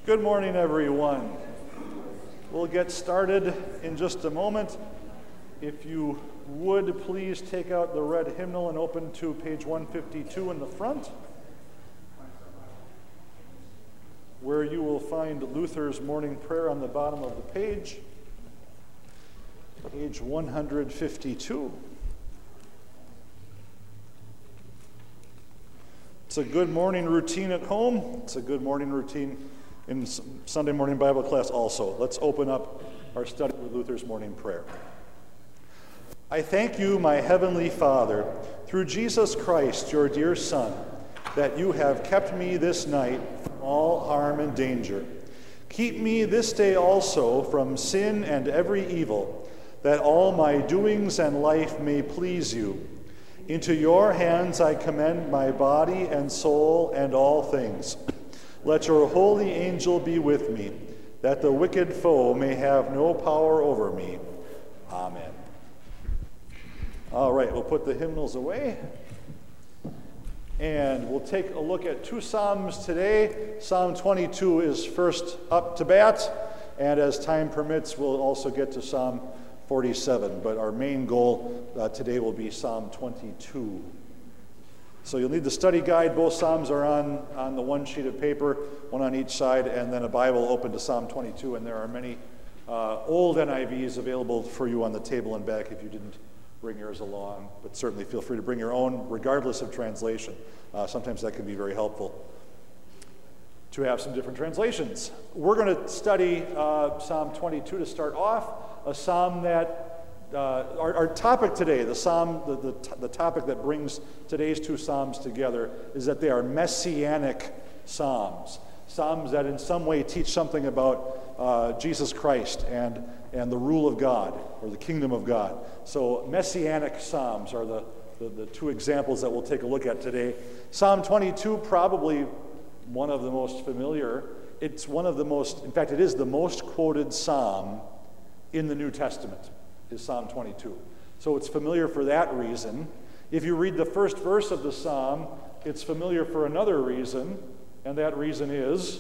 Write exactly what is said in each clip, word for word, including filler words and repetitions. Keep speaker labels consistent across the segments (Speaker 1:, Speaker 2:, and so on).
Speaker 1: Good morning, everyone. We'll get started in just a moment. If you would, please take out the red hymnal and open to page one fifty-two in the front, where you will find Luther's morning prayer on the bottom of the page, page one fifty-two. It's a good morning routine at home. It's a good morning routine in Sunday morning Bible class also. Let's open up our study with Luther's morning prayer. I thank you, my heavenly Father, through Jesus Christ, your dear Son, that you have kept me this night from all harm and danger. Keep me this day also from sin and every evil, that all my doings and life may please you. Into your hands I commend my body and soul and all things. Let your holy angel be with me, that the wicked foe may have no power over me. Amen. All right, we'll put the hymnals away. And we'll take a look at two Psalms today. Psalm twenty-two is first up to bat, and as time permits, we'll also get to Psalm forty-seven. But our main goal uh, today will be Psalm twenty-two. So you'll need the study guide. Both Psalms are on, on the one sheet of paper, one on each side, and then a Bible open to Psalm twenty-two. And there are many uh, old N I Vs available for you on the table and back if you didn't bring yours along. But certainly feel free to bring your own, regardless of translation. Uh, sometimes that can be very helpful to have some different translations. We're going to study uh, Psalm twenty-two to start off, a psalm that Uh, our, our topic today, the psalm, the, the, the topic that brings today's two psalms together is that they are messianic psalms. Psalms that in some way teach something about uh, Jesus Christ and, and the rule of God, or the kingdom of God. So messianic psalms are the, the, the two examples that we'll take a look at today. Psalm twenty-two, probably one of the most familiar. It's one of the most, in fact, it is the most quoted psalm in the New Testament. Is Psalm twenty-two. So it's familiar for that reason. If you read the first verse of the psalm, it's familiar for another reason, and that reason is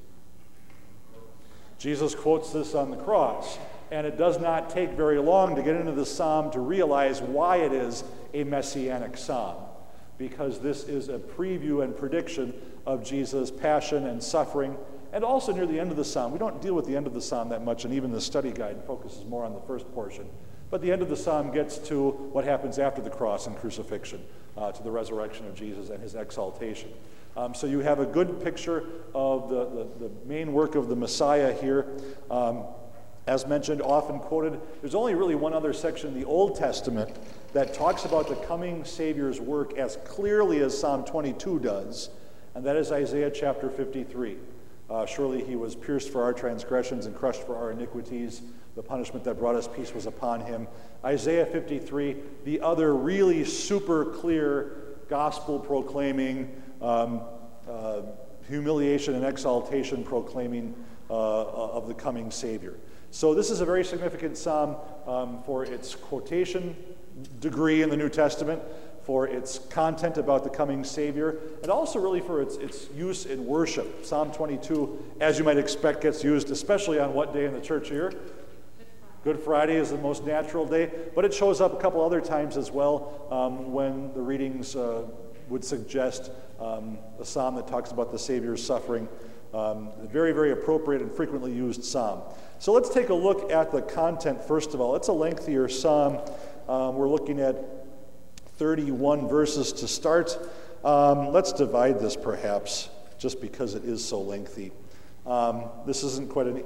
Speaker 1: Jesus quotes this on the cross. And it does not take very long to get into the psalm to realize why it is a messianic psalm, because this is a preview and prediction of Jesus' passion and suffering. And also near the end of the psalm, we don't deal with the end of the psalm that much, and even the study guide focuses more on the first portion. But the end of the psalm gets to what happens after the cross and crucifixion, uh, to the resurrection of Jesus and his exaltation. Um, so you have a good picture of the, the, the main work of the Messiah here. Um, as mentioned, often quoted, there's only really one other section in the Old Testament that talks about the coming Savior's work as clearly as Psalm twenty-two does, and that is Isaiah chapter fifty-three. Uh, surely he was pierced for our transgressions and crushed for our iniquities. The punishment that brought us peace was upon him. Isaiah fifty-three, the other really super clear gospel proclaiming, um, uh, humiliation and exaltation proclaiming uh, of the coming Savior. So this is a very significant psalm um, for its quotation degree in the New Testament, for its content about the coming Savior, and also really for its, its use in worship. Psalm twenty-two, as you might expect, gets used especially on what day in the church year? Good Friday is the most natural day, but it shows up a couple other times as well um, when the readings uh, would suggest um, a psalm that talks about the Savior's suffering. Um, a very, very appropriate and frequently used psalm. So let's take a look at the content first of all. It's a lengthier psalm. Um, we're looking at thirty-one verses to start. Um, let's divide this perhaps, just because it is so lengthy. Um, this isn't quite an,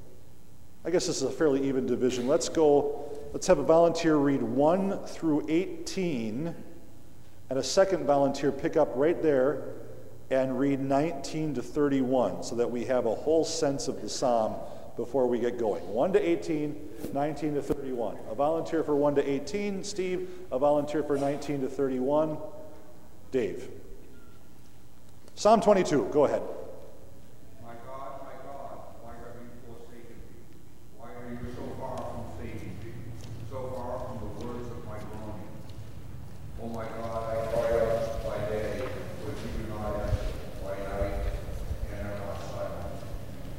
Speaker 1: I guess this is a fairly even division. Let's go, let's have a volunteer read one through eighteen, and a second volunteer pick up right there and read nineteen to thirty-one, so that we have a whole sense of the psalm before we get going. one to eighteen, nineteen to thirty-one. A volunteer for one to eighteen, Steve. A volunteer for nineteen to thirty-one, Dave. Psalm twenty-two, go ahead.
Speaker 2: My God, my God, why have you forsaken me? Why are you so far from saving me, so far from the words of my groaning? Oh my God, I cry out by day, but you do not answer, by night, and are not silent.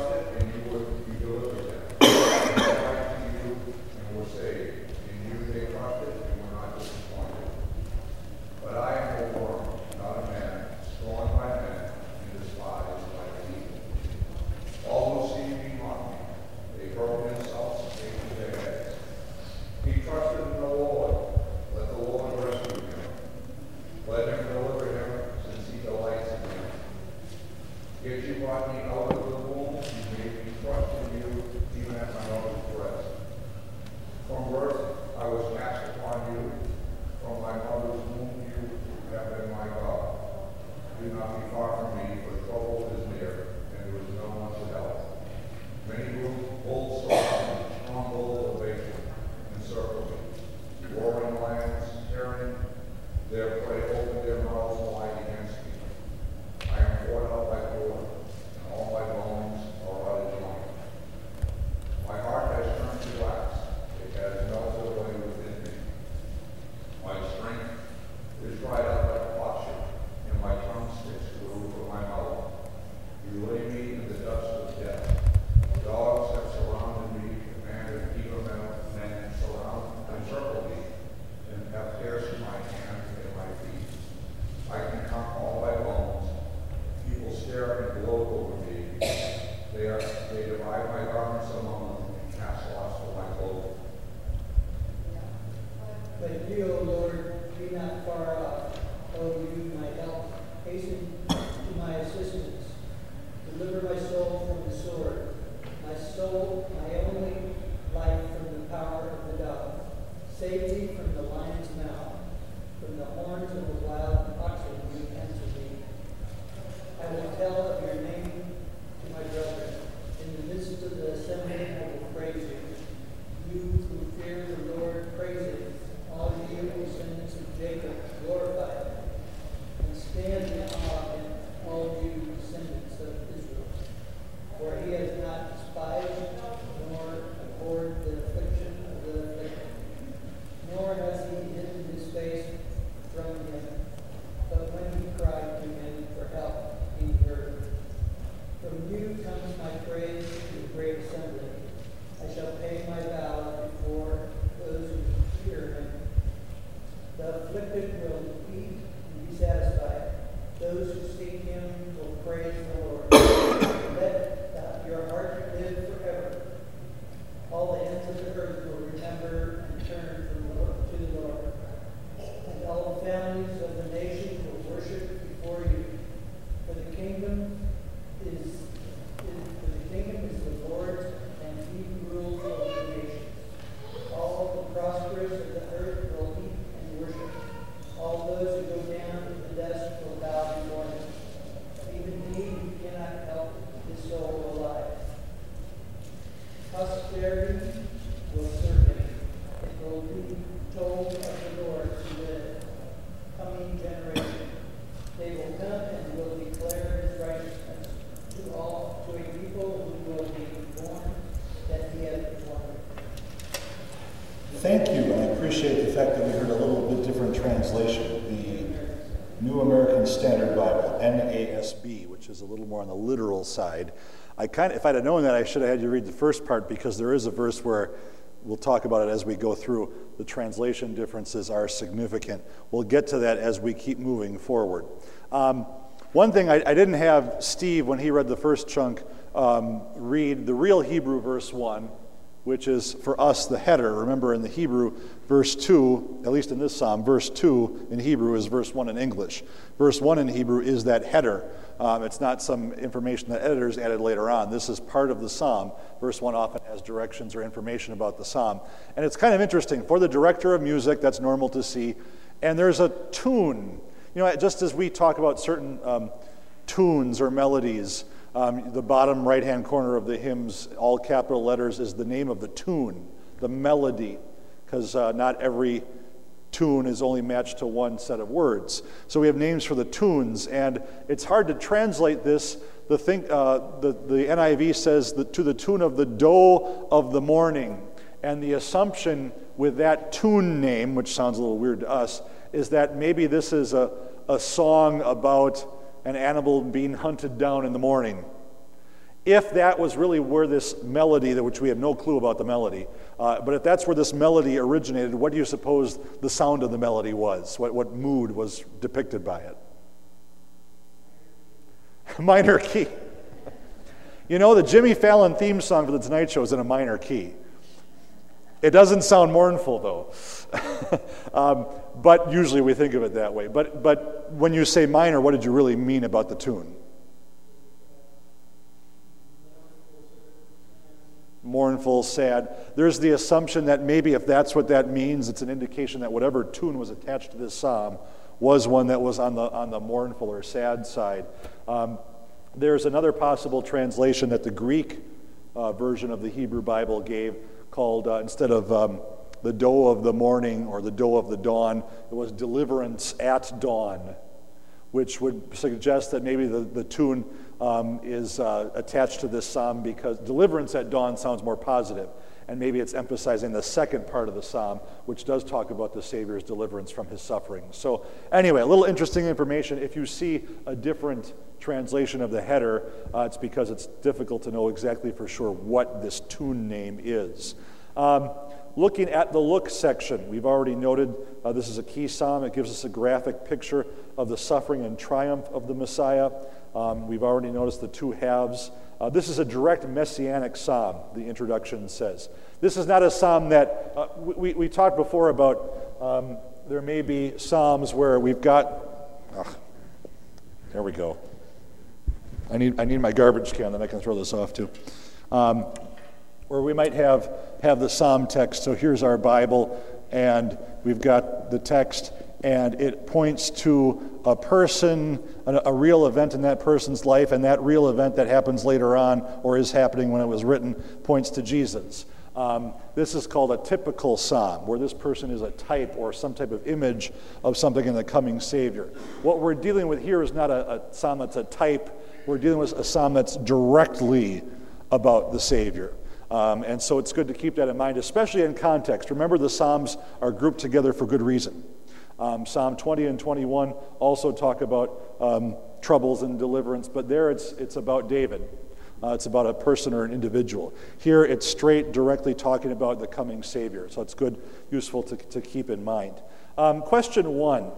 Speaker 2: trusted, and you would you delivered them. They cried to you and were saved. In you they trusted and were not disappointed. But I am a worm, not a man, scorned by men and despised by the people. All who see me mock me. They hurl insults and shake their heads. He trusted in the Lord. Let the Lord rescue him. Let him deliver him, since he delights in him. Yet you brought me out of the womb. You made me trust in you, even at my mother's breast. From birth I was cast upon you. From my mother's womb you have been my God. Do not be far from me, for trouble is near, and there is no one to help. Many bulls surround me, strong bulls of Bashan encircle me. Roaring lions, tearing their prey, open their mouths wide against me. I am poured out like water, and all my bones are out of joint. My heart has turned to wax, it has melted away within me. My strength is dried up like a potsherd, and my tongue sticks to the roof of my mouth. You lay me in the dust of death. Dogs have surrounded me, commanded evil men, men surround, encircle me, and have pierced my hands and my feet. I can count all my bones. People stare and gloat over me. They are they divide my garments among them and cast lots for my clothing.
Speaker 3: But you, O Lord, be not far off. O you, my help, hasten to my assistance. Deliver my soul from the sword, my soul, my only life, from the power of the dog. Save me from the lion's mouth, from the horns of the wild oxen who answer me. I will tell of your name to my brethren. In the midst of the assembly I will praise you. You who fear the Lord, praise him. All you descendants of Jacob, glorify him. And stand in awe of him, all you descendants of Israel. For he has not despised nor abhorred the affliction of the afflicted, nor has he hidden his face from him. But when he cried to him for help, he heard. From you comes my praise to the great assembly. I shall pay my vow before those who fear him. The afflicted will eat and be satisfied. Those who seek him will praise the Lord. Let your heart live forever. All the ends of the earth will remember and turn from the Lord to the Lord. And all the families of the nations will worship before you. For the kingdom is, is for the kingdom is the Lord's, and he rules over the nations. All the prosperous of the earth will eat and worship. All those who go down to the dust will bow before him. Even he who cannot help his soul alive. Posterity will serve him. It will be told of the Lord to the coming generation. They will come and will declare his righteousness to all, to a people who will be born that he has performed.
Speaker 1: Thank you, and I appreciate the fact that we heard a little bit different translation. The New American Standard Bible, N A S B, which is a little more on the literal side. I kind of, if I'd have known that, I should have had you read the first part, because there is a verse where we'll talk about it as we go through. The translation differences are significant. We'll get to that as we keep moving forward. Um, one thing, I, I didn't have Steve, when he read the first chunk, um, read the real Hebrew verse one, which is for us the header. Remember, in the Hebrew, verse two, at least in this psalm, verse two in Hebrew is verse one in English. Verse one in Hebrew is that header. Um, it's not some information that editors added later on. This is part of the psalm. Verse one often has directions or information about the psalm. And it's kind of interesting. For the director of music, that's normal to see. And there's a tune. You know, just as we talk about certain um, tunes or melodies, Um, the bottom right-hand corner of the hymns, all capital letters, is the name of the tune, the melody, because uh, not every tune is only matched to one set of words. So we have names for the tunes, and it's hard to translate this. The, thing, uh, the, the N I V says that to the tune of the doe of the morning, and the assumption with that tune name, which sounds a little weird to us, is that maybe this is a, a song about an animal being hunted down in the morning. if that was really where this melody, which we have no clue about the melody, uh, but if that's where this melody originated, what do you suppose the sound of the melody was? What, what mood was depicted by it? Minor key. You know, the Jimmy Fallon theme song for the Tonight Show is in a minor key. It doesn't sound mournful, though. um, but usually we think of it that way. But, but when you say minor, what did you really mean about the tune? Mournful, sad. There's the assumption that maybe if that's what that means, it's an indication that whatever tune was attached to this psalm was one that was on the on the mournful or sad side. Um, there's another possible translation that the Greek uh, version of the Hebrew Bible gave, called uh, instead of um, the doe of the morning or the doe of the dawn, it was deliverance at dawn, which would suggest that maybe the, the tune um, is uh, attached to this psalm because deliverance at dawn sounds more positive, and maybe it's emphasizing the second part of the psalm, which does talk about the Savior's deliverance from his suffering. So anyway, a little interesting information. If you see a different translation of the header, uh, it's because it's difficult to know exactly for sure what this tune name is. Um, Looking at the look section, we've already noted uh, this is a key psalm. It gives us a graphic picture of the suffering and triumph of the Messiah. Um, we've already noticed the two halves. Uh, this is a direct messianic psalm, the introduction says. This is not a psalm that, uh, we, we talked before about um, there may be psalms where we've got, ugh, there we go. I need, I need my garbage can that I can throw this off to. Um, where we might have, have the psalm text. So here's our Bible, and we've got the text, and it points to a person, a, a real event in that person's life, and that real event that happens later on, or is happening when it was written, points to Jesus. Um, this is called a typical psalm, where this person is a type or some type of image of something in the coming Savior. What we're dealing with here is not a, a psalm that's a type. We're dealing with a psalm that's directly about the Savior. Um, and so it's good to keep that in mind, especially in context. Remember, the Psalms are grouped together for good reason. Um, Psalm twenty and twenty-one also talk about um, troubles and deliverance, but there it's it's about David. Uh, it's about a person or an individual. Here it's straight, directly talking about the coming Savior. So it's good, useful to, to keep in mind. Um, question one.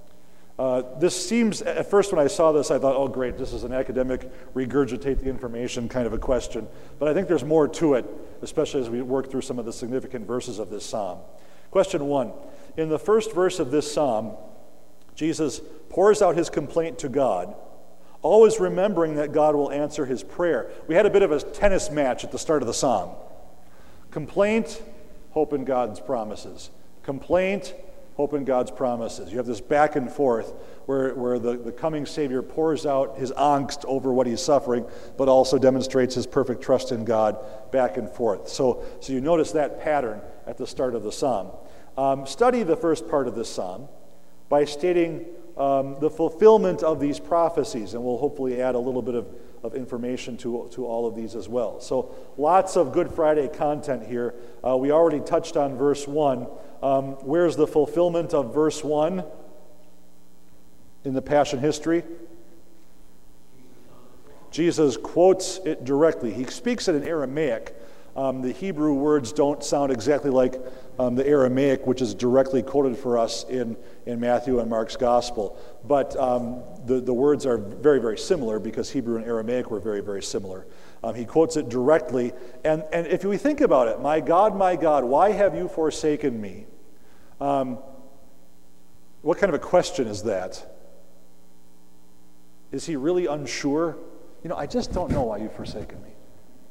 Speaker 1: Uh, this seems, at first when I saw this, I thought, oh great, this is an academic regurgitate the information kind of a question. But I think there's more to it, especially as we work through some of the significant verses of this psalm. Question one, in the first verse of this psalm, Jesus pours out his complaint to God, always remembering that God will answer his prayer. We had a bit of a tennis match at the start of the psalm. Complaint, hope in God's promises. Complaint, hope in God's promises. You have this back and forth where, where the, the coming Savior pours out his angst over what he's suffering, but also demonstrates his perfect trust in God back and forth. So, so you notice that pattern at the start of the psalm. Um, study the first part of this psalm by stating um, the fulfillment of these prophecies, and we'll hopefully add a little bit of, of information to, to all of these as well. So lots of Good Friday content here. Uh, we already touched on verse one. Um, where's the fulfillment of verse one in the Passion history? Jesus quotes it directly. He speaks it in Aramaic. Um, the Hebrew words don't sound exactly like um, the Aramaic, which is directly quoted for us in, in Matthew and Mark's Gospel. But um, the, the words are very, very similar because Hebrew and Aramaic were very, very similar. Um, he quotes it directly. And, and if we think about it, my God, my God, why have you forsaken me? Um, what kind of a question is that? Is he really unsure? You know, I just don't know why you've forsaken me.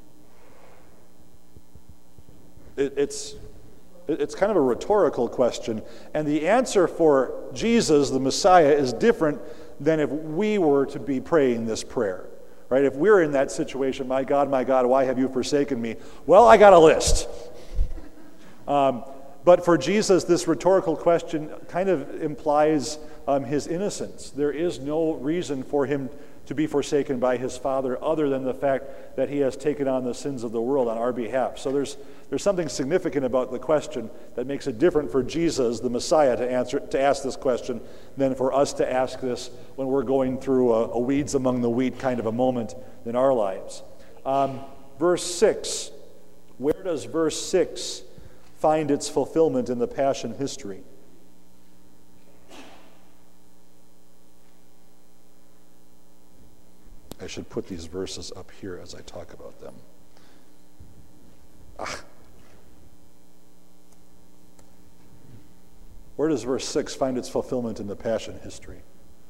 Speaker 1: It, it's, it's kind of a rhetorical question. And the answer for Jesus, the Messiah, is different than if we were to be praying this prayer. Right? If we're in that situation, my God, my God, why have you forsaken me? Well, I got a list. Um, but for Jesus, this rhetorical question kind of implies um, his innocence. There is no reason for him to be forsaken by his Father other than the fact that he has taken on the sins of the world on our behalf. So there's there's something significant about the question that makes it different for Jesus, the Messiah, to answer to ask this question than for us to ask this when we're going through a, a weeds among the wheat kind of a moment in our lives. Um, verse six. Where does verse six find its fulfillment in the Passion history? I should put these verses up here as I talk about them. Ah. Where does verse six find its fulfillment in the Passion history?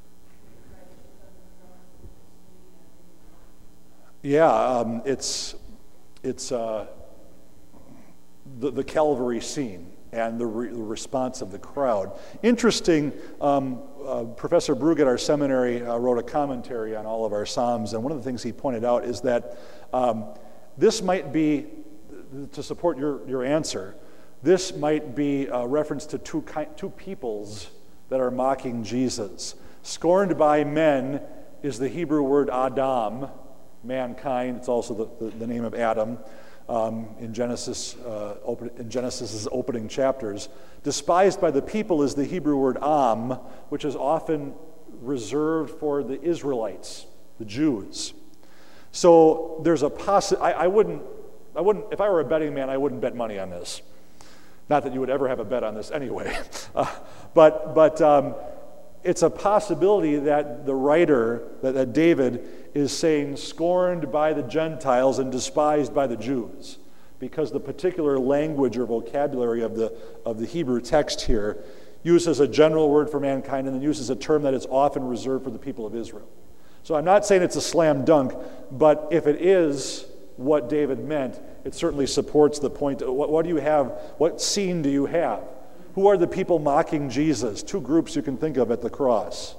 Speaker 1: Yeah, um, it's it's uh, the, the Calvary scene and the, re- the response of the crowd. Interesting, um, uh, Professor Brug at our seminary uh, wrote a commentary on all of our Psalms, and one of the things he pointed out is that um, this might be, to support your, your answer, this might be a reference to two, ki- two peoples that are mocking Jesus. Scorned by men is the Hebrew word Adam, mankind. It's also the, the, the name of Adam. Um, in Genesis, uh, open, in Genesis's opening chapters. Despised by the people is the Hebrew word am, which is often reserved for the Israelites, the Jews. So there's a possi- I, I wouldn't, I wouldn't, if I were a betting man, I wouldn't bet money on this. Not that you would ever have a bet on this anyway, uh, but but um, it's a possibility that the writer, that, that David, is saying scorned by the Gentiles and despised by the Jews, because the particular language or vocabulary of the of the Hebrew text here uses a general word for mankind and then uses a term that is often reserved for the people of Israel. So I'm not saying it's a slam dunk, but if it is what David meant, it certainly supports the point. What, what do you have? What scene do you have? Who are the people mocking Jesus? Two groups you can think of at the cross.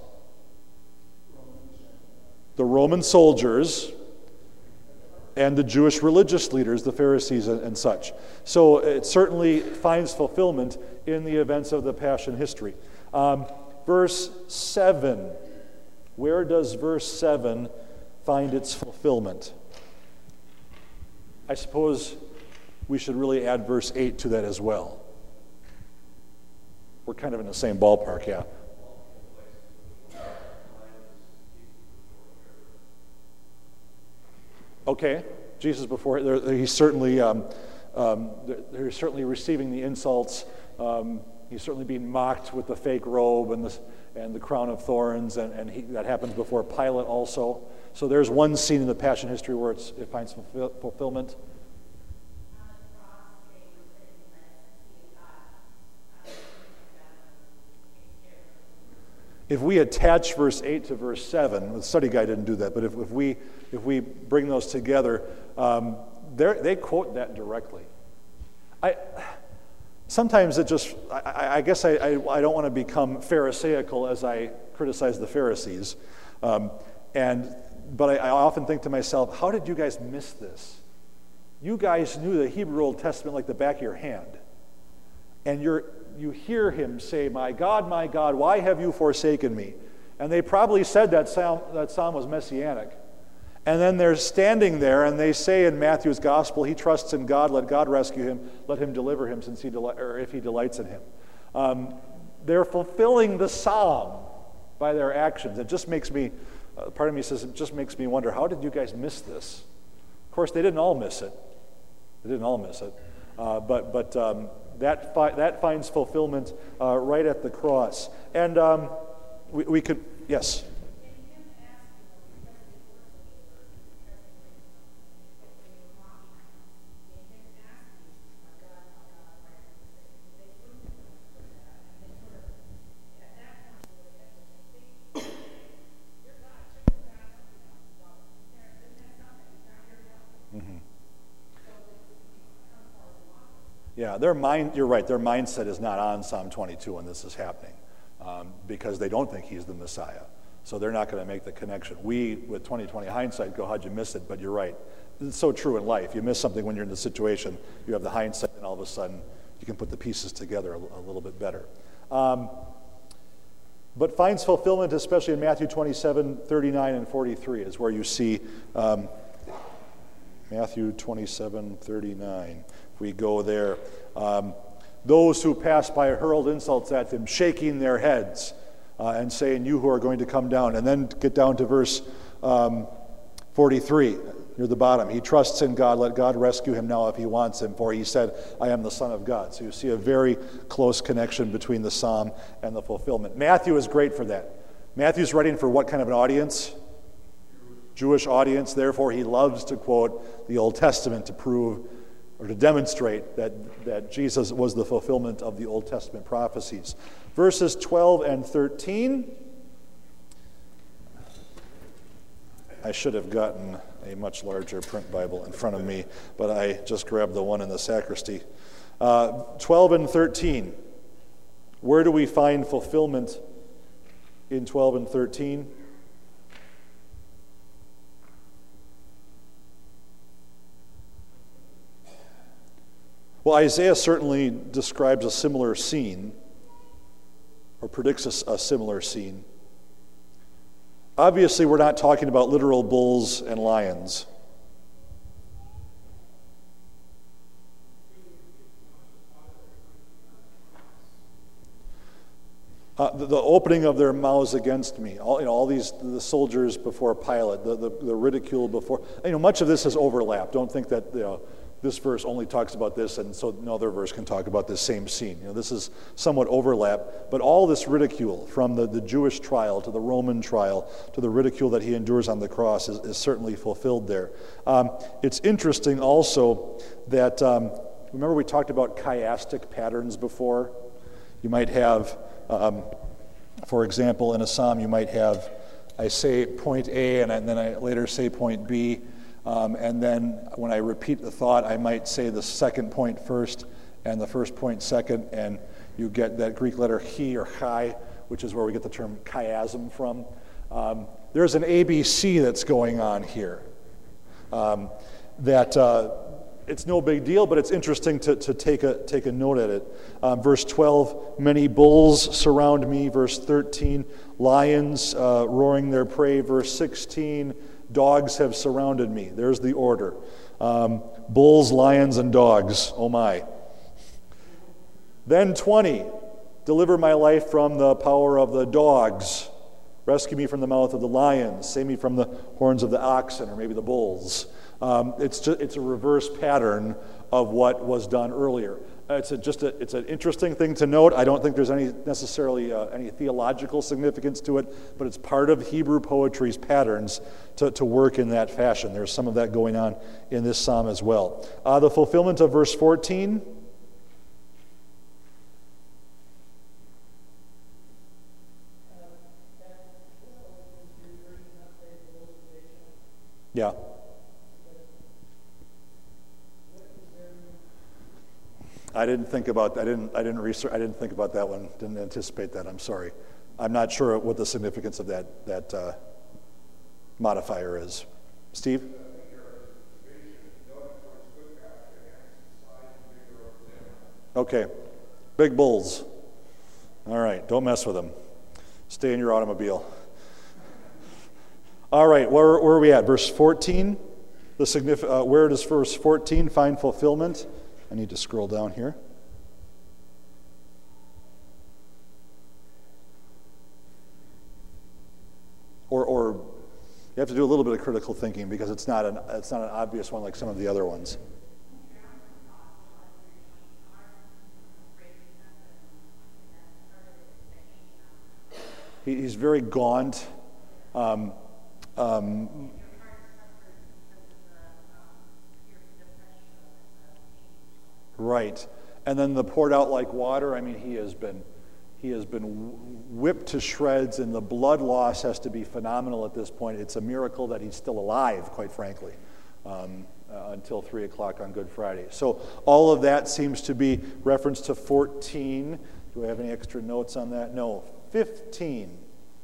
Speaker 1: The Roman soldiers and the Jewish religious leaders, the Pharisees and, and such. So it certainly finds fulfillment in the events of the Passion history. Um, verse seven. Where does verse seven find its fulfillment? I suppose we should really add verse eight to that as well. We're kind of in the same ballpark, yeah. Okay, Jesus before he's certainly um, um, they're certainly receiving the insults. Um, he's certainly being mocked with the fake robe and the and the crown of thorns, and, and he, that happens before Pilate also. So there's one scene in the Passion history where it's, it finds fulfill, fulfillment. If we attach verse eight to verse seven, the study guide didn't do that, but if, if we if we bring those together, um, they quote that directly. I sometimes it just I, I guess I, I I don't want to become Pharisaical as I criticize the Pharisees, um, and but I, I often think to myself, how did you guys miss this? You guys knew the Hebrew Old Testament like the back of your hand, and you're. You hear him say, "My God, my God, why have you forsaken me?" And they probably said that psalm, that psalm was messianic. And then they're standing there, and they say in Matthew's gospel, "He trusts in God. Let God rescue him. Let him deliver him, since he del- or if he delights in him." Um, they're fulfilling the psalm by their actions. It just makes me. Uh, part of me says it just makes me wonder, how did you guys miss this? Of course, they didn't all miss it. They didn't all miss it, uh, but but. Um, That fi- that finds fulfillment uh, right at the cross. And um, we, we could, yes? Mm-hmm. Yeah, their mind, you're right, their mindset is not on Psalm twenty-two when this is happening, um, because they don't think he's the Messiah. So they're not going to make the connection. We, with twenty twenty hindsight, go, how'd you miss it? But you're right. It's so true in life. You miss something when you're in the situation, you have the hindsight, and all of a sudden you can put the pieces together a, a little bit better. Um, but finds fulfillment, especially in Matthew twenty-seven, thirty-nine, and forty-three, is where you see um, Matthew twenty-seven, thirty-nine. We go there. Um, those who passed by hurled insults at him, shaking their heads uh, and saying, "You who are going to come down." And then get down to verse um, forty-three. near the bottom. He trusts in God. Let God rescue him now if he wants him, for he said, I am the Son of God. So you see a very close connection between the psalm and the fulfillment. Matthew is great for that. Matthew's writing for what kind of an audience? Jewish audience. Therefore, he loves to quote the Old Testament to prove or to demonstrate that, that Jesus was the fulfillment of the Old Testament prophecies. Verses twelve and thirteen. I should have gotten a much larger print Bible in front of me, but I just grabbed the one in the sacristy. Uh, twelve and thirteen. Where do we find fulfillment in twelve and thirteen? Well, Isaiah certainly describes a similar scene, or predicts a, a similar scene. Obviously, we're not talking about literal bulls and lions. Uh, the, the opening of their mouths against me, all, you know, all these, the soldiers before Pilate, the, the, the ridicule before, you know, much of this is overlap. Don't think that, you know, this verse only talks about this, and so another verse can talk about this same scene. You know, this is somewhat overlap, but all this ridicule, from the, the Jewish trial to the Roman trial to the ridicule that he endures on the cross, is, is certainly fulfilled there. Um, it's interesting also that, um, remember we talked about chiastic patterns before? You might have, um, for example, in a psalm, you might have, I say point A, and, I, and then I later say point B. Um, and then when I repeat the thought, I might say the second point first and the first point second, and you get that Greek letter chi or chi, which is where we get the term chiasm from. Um, there's an A B C that's going on here. Um, that uh, it's no big deal, but it's interesting to, to take a take a note at it. Um, verse twelve, many bulls surround me. Verse thirteen, lions uh, roaring their prey. Verse sixteen, dogs have surrounded me. There's the order. Um, bulls, lions, and dogs. Oh my. Then twenty, deliver my life from the power of the dogs. Rescue me from the mouth of the lions. Save me from the horns of the oxen, or maybe the bulls. Um, it's just, it's a reverse pattern of what was done earlier. It's a, just a, it's an interesting thing to note. I don't think there's any necessarily uh, any theological significance to it, but it's part of Hebrew poetry's patterns to, to work in that fashion. There's some of that going on in this psalm as well. Uh, the fulfillment of verse fourteen. Yeah. I didn't think about I didn't I didn't research I didn't think about that one. Didn't anticipate that. I'm sorry. I'm not sure what the significance of that that uh, modifier is. Steve? Okay. Big bulls. All right. Don't mess with them. Stay in your automobile. All right. Where, where are we at? Verse fourteen. The signif- uh, where does verse fourteen find fulfillment? I need to scroll down here. Or, or you have to do a little bit of critical thinking because it's not an it's not an obvious one like some of the other ones. He, he's very gaunt. Um, um, Right, and then the poured out like water. I mean, he has been, he has been whipped to shreds, and the blood loss has to be phenomenal at this point. It's a miracle that he's still alive, quite frankly, um, uh, until three o'clock on Good Friday. So all of that seems to be reference to fourteen. Do I have any extra notes on that? No, fifteen.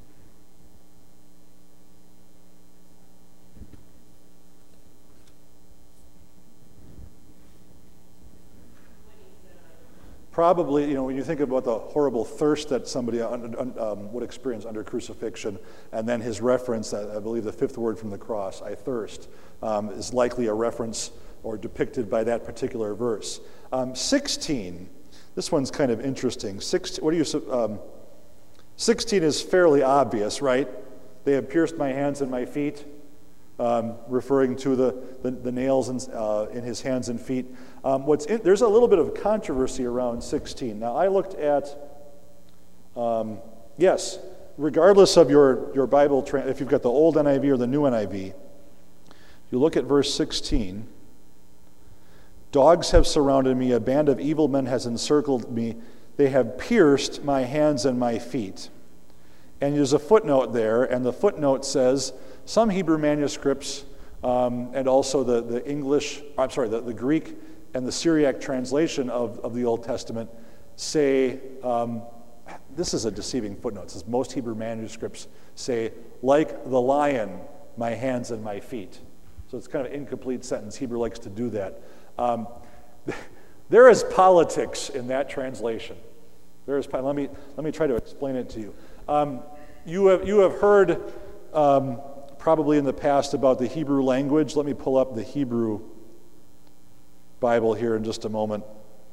Speaker 1: Probably, you know, when you think about the horrible thirst that somebody um, would experience under crucifixion, and then his reference, I believe the fifth word from the cross, I thirst, um, is likely a reference or depicted by that particular verse. Um, sixteen, this one's kind of interesting. sixteen, what do you, um, sixteen is fairly obvious, right? They have pierced my hands and my feet. um, referring to the, the, the nails in, uh, in his hands and feet. Um, what's in, there's a little bit of controversy around sixteen. Now, I looked at, um, yes, regardless of your, your Bible, tra- if you've got the old N I V or the new N I V, you look at verse sixteen. Dogs have surrounded me, a band of evil men has encircled me, they have pierced my hands and my feet. And there's a footnote there, and the footnote says, some Hebrew manuscripts, um, and also the, the English, I'm sorry, the, the Greek and the Syriac translation of, of the Old Testament say, um, this is a deceiving footnote, it says most Hebrew manuscripts say, like the lion, my hands and my feet. So it's kind of an incomplete sentence. Hebrew likes to do that. Um, there is politics in that translation. There is. Let me let me try to explain it to you. Um, you have you have heard um, probably in the past about the Hebrew language. Let me pull up the Hebrew Bible here in just a moment.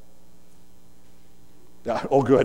Speaker 1: Yeah. Oh, good.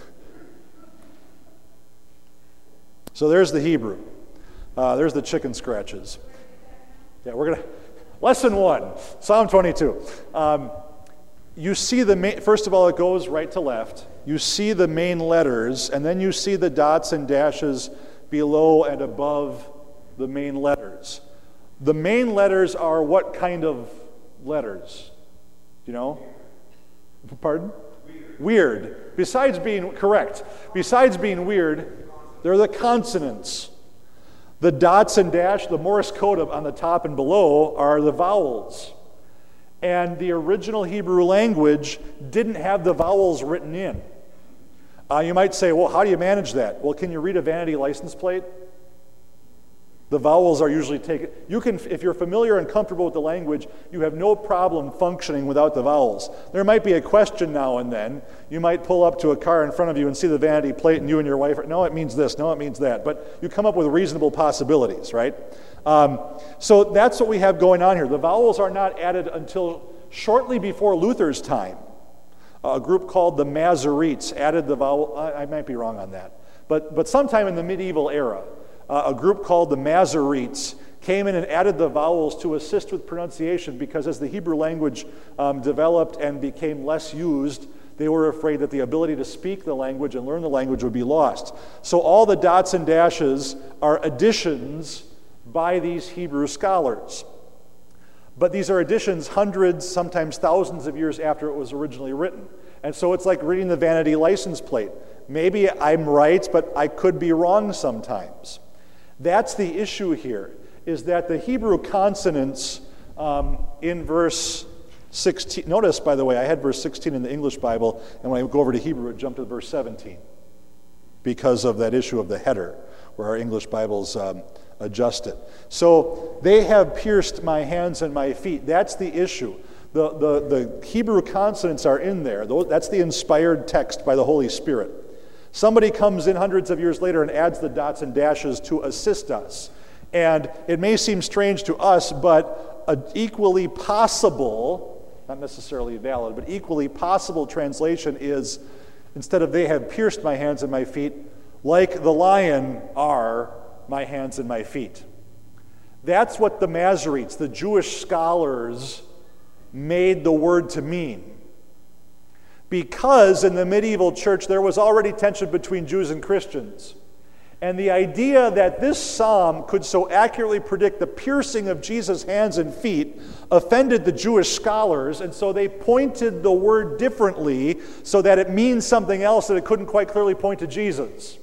Speaker 1: So there's the Hebrew. Uh, there's the chicken scratches. Yeah, we're gonna lesson one, Psalm twenty-two. Um, you see the main, first of all, it goes right to left. You see the main letters, and then you see the dots and dashes below and above the main letters. The main letters are what kind of letters? Do you know? Pardon? Weird. Weird. Besides being correct, besides being weird, they're the consonants. The dots and dash, the Morse code on the top and below are the vowels. And the original Hebrew language didn't have the vowels written in. Uh, you might say, well, how do you manage that? Well, can you read a vanity license plate? The vowels are usually taken. You can, if you're familiar and comfortable with the language, you have no problem functioning without the vowels. There might be a question now and then. You might pull up to a car in front of you and see the vanity plate, and you and your wife are, no, it means this, no, it means that. But you come up with reasonable possibilities, right? Um, so that's what we have going on here. The vowels are not added until shortly before Luther's time. Uh, a group called the Masoretes added the vowel. I, I might be wrong on that. But, but sometime in the medieval era, uh, a group called the Masoretes came in and added the vowels to assist with pronunciation, because as the Hebrew language um, developed and became less used, they were afraid that the ability to speak the language and learn the language would be lost. So all the dots and dashes are additions by these Hebrew scholars. But these are additions hundreds, sometimes thousands of years after it was originally written. And so it's like reading the vanity license plate. Maybe I'm right, but I could be wrong sometimes. That's the issue here, is that the Hebrew consonants um, in verse sixteen, notice, by the way, I had verse sixteen in the English Bible, and when I go over to Hebrew, it jumped to verse seventeen because of that issue of the header, where our English Bibles um, adjust it. So they have pierced my hands and my feet. That's the issue. The, the, the Hebrew consonants are in there. That's the inspired text by the Holy Spirit. Somebody comes in hundreds of years later and adds the dots and dashes to assist us. And it may seem strange to us, but an equally possible, not necessarily valid, but equally possible translation is, instead of they have pierced my hands and my feet, like the lion are my hands and my feet. That's what the Masoretes, the Jewish scholars, made the word to mean. Because in the medieval church there was already tension between Jews and Christians. And the idea that this psalm could so accurately predict the piercing of Jesus' hands and feet offended the Jewish scholars, and so they pointed the word differently so that it means something else, that it couldn't quite clearly point to Jesus.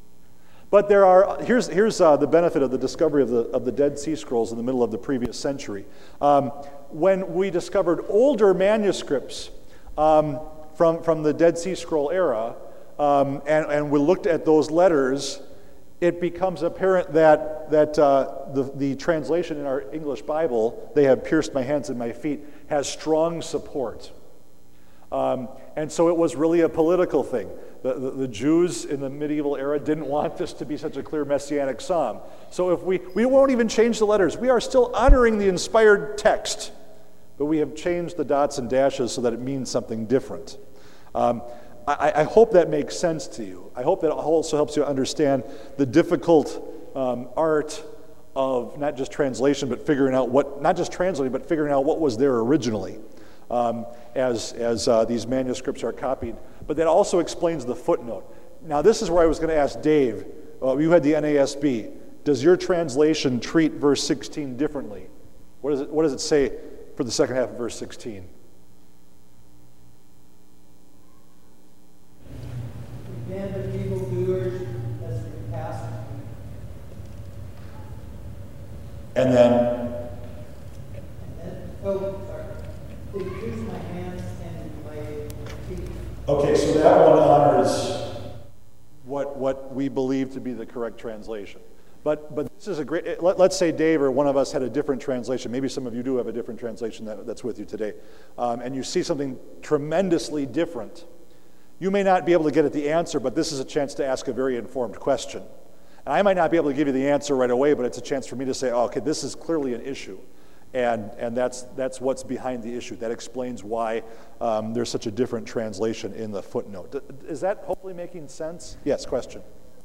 Speaker 1: But there are, here's, here's uh, the benefit of the discovery of the, of the Dead Sea Scrolls in the middle of the previous century. Um, when we discovered older manuscripts um, from, from the Dead Sea Scroll era, um, and, and we looked at those letters, it becomes apparent that, that uh, the, the translation in our English Bible, they have pierced my hands and my feet, has strong support. Um, and so it was really a political thing. The, the, the Jews in the medieval era didn't want this to be such a clear messianic psalm. So if we, we won't even change the letters. We are still honoring the inspired text, but we have changed the dots and dashes so that it means something different. Um, I, I hope that makes sense to you. I hope that also helps you understand the difficult um, art of not just translation, but figuring out what, not just translating, but figuring out what was there originally um, as, as uh, these manuscripts are copied. But that also explains the footnote. Now, this is where I was going to ask Dave. Uh, you had the N A S B. Does your translation treat verse sixteen differently? What does it, what does it say for the second half of verse sixteen?
Speaker 3: The band of evildoers has passed.
Speaker 1: And then,
Speaker 3: And then, oh, sorry. They pierced my hands and my feet.
Speaker 1: okay, so that one honors what, what we believe to be the correct translation. But, but this is a great, let, let's say Dave or one of us had a different translation. Maybe some of you do have a different translation that, that's with you today. Um, and you see something tremendously different. You may not be able to get at the answer, but this is a chance to ask a very informed question. And I might not be able to give you the answer right away, but it's a chance for me to say, oh, okay, this is clearly an issue. And, and that's, that's what's behind the issue. That explains why um, there's such a different translation in the footnote. Is that hopefully making sense? Yes, question.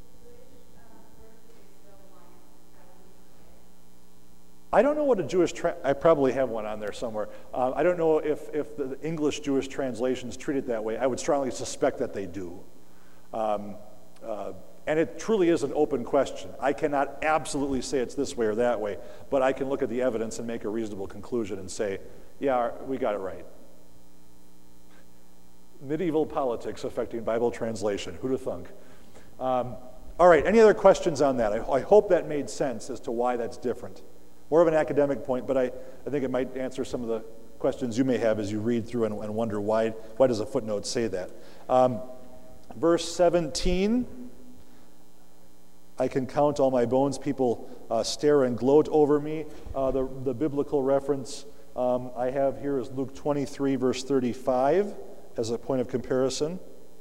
Speaker 1: I don't know what a Jewish, tra- I probably have one on there somewhere. Uh, I don't know if, if the English Jewish translations treat it that way. I would strongly suspect that they do. Um, uh, and it truly is an open question. I cannot absolutely say it's this way or that way, but I can look at the evidence and make a reasonable conclusion and say, yeah, we got it right. Medieval politics affecting Bible translation. Who'd have thunk? Um, all right, any other questions on that? I, I hope that made sense as to why that's different. More of an academic point, but I, I think it might answer some of the questions you may have as you read through and, and wonder why, why does a footnote say that. Um, verse seventeen, I can count all my bones. People uh, stare and gloat over me. Uh, the, the biblical reference um, I have here is Luke twenty-three, verse thirty-five, as a point of comparison.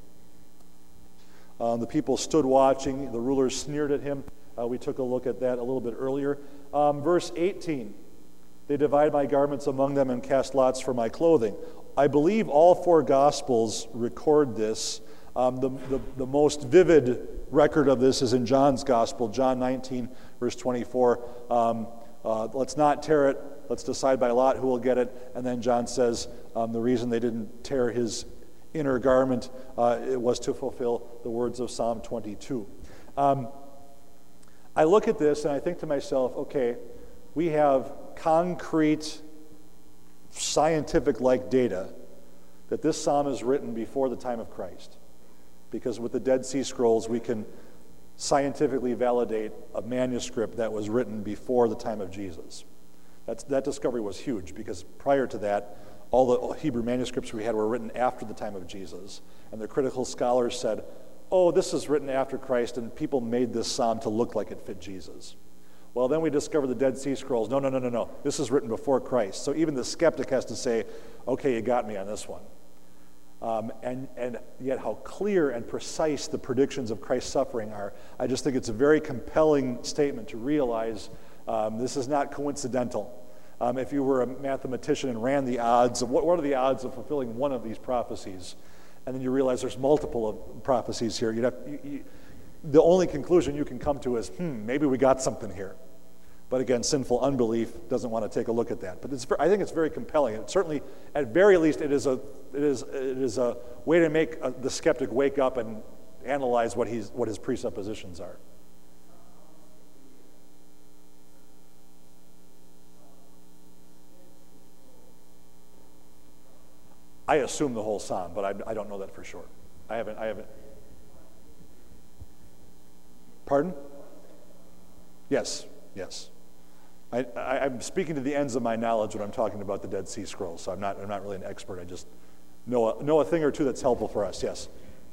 Speaker 1: Um, the people stood watching. The rulers sneered at him. Uh, we took a look at that a little bit earlier. Um, verse eighteen, they divide my garments among them and cast lots for my clothing. I believe all four Gospels record this. Um, the, the, the most vivid record of this is in John's Gospel, John nineteen, verse twenty-four. Um, uh, let's not tear it. Let's decide by lot who will get it. And then John says um, the reason they didn't tear his inner garment uh, it was to fulfill the words of Psalm twenty-two. Um, I look at this and I think to myself, okay, we have concrete, scientific-like data that this psalm is written before the time of Christ. Because with the Dead Sea Scrolls, we can scientifically validate a manuscript that was written before the time of Jesus. That's, that discovery was huge because prior to that, all the Hebrew manuscripts we had were written after the time of Jesus. And the critical scholars said, oh, this is written after Christ, and people made this psalm to look like it fit Jesus. Well, then we discovered the Dead Sea Scrolls. No, no, no, no, no. This is written before Christ. So even the skeptic has to say, okay, you got me on this one. Um, and, and yet how clear and precise the predictions of Christ's suffering are. I just think it's a very compelling statement to realize um, this is not coincidental. Um, if you were a mathematician and ran the odds of what, what are the odds of fulfilling one of these prophecies, and then you realize there's multiple of prophecies here, you'd have, you, you, the only conclusion you can come to is, hmm, maybe we got something here. But again, sinful unbelief doesn't want to take a look at that. But it's, I think it's very compelling. It certainly, at very least, it is a, it is, it is a way to make a, the skeptic wake up and analyze what, he's, what his presuppositions are. I assume the whole psalm, but I, I don't know that for sure. I haven't, I haven't. Pardon? Yes, yes. I, I, I'm speaking to the ends of my knowledge when I'm talking about the Dead Sea Scrolls, so I'm not, I'm not really an expert. I just know a, know a thing or two that's helpful for us, yes.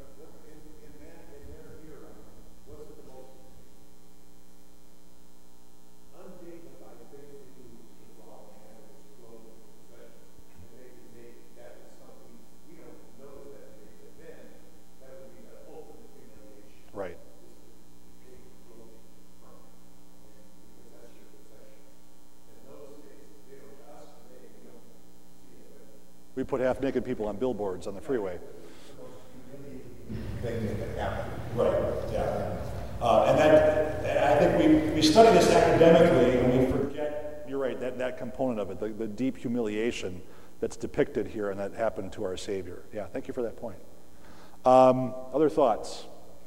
Speaker 1: Right. We put half-naked people on billboards on the freeway.
Speaker 4: Thing that can happen. Right, yeah. Uh, and then and I think
Speaker 1: we, we study this academically and we forget, you're right, that, that component of it, the, the deep humiliation that's depicted here and that happened to our Savior. Yeah, thank you for that point. Um, other thoughts?